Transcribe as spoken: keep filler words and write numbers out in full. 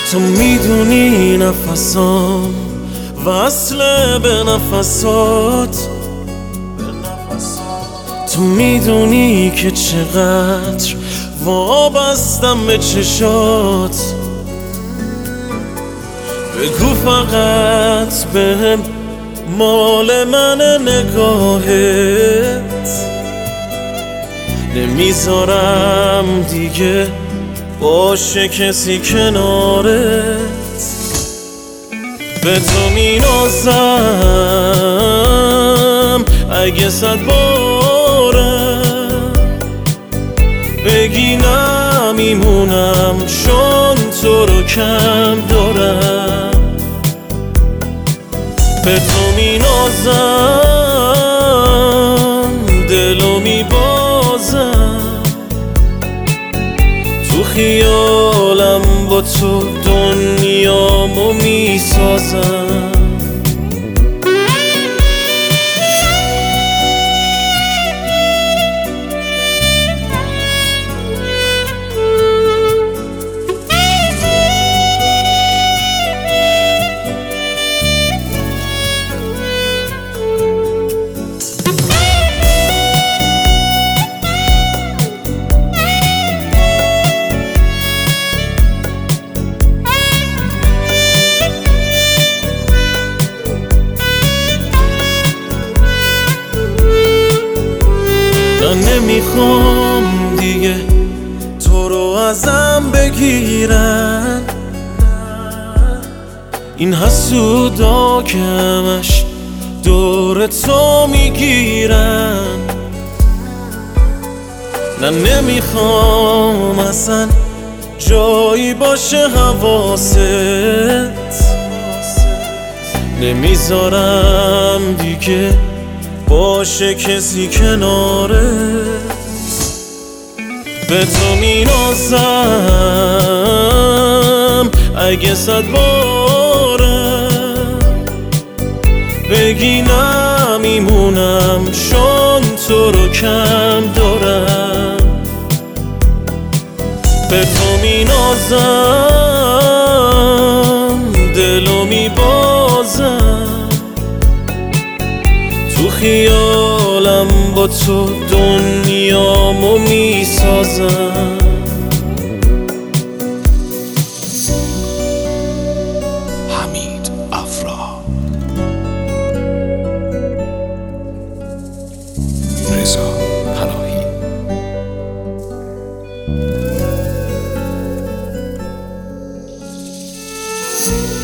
تو میدونی نفسام وصل به نفسات، تو میدونی که چقدر وابستم به چشات. بگو فقط بهم مال من نگاهت، نمیذارم دیگه باشه کسی کنارت. به تو مینازم اگه صد بارم بگی نمیمونم، چون تو رو کم دارم. به تو مینازم دلو میبازم، تو خیالم با تو دنیامو میسازم. من نمیخوام دیگه تو رو ازم بگیرن، این حسودا که همش دور تو میگیرن. نه نمیخوام اصلا جایی باشه حواست، نمیذارم دیگه باشه کسی کنارت. به تو مینازم اگه صد بارم بگی نمیمونم، چون تو رو کم دارم. به تو مینازم دلو میبازم، تو خیالم با تو دنیامو میسازم. حمید افرا، رضا پناهی.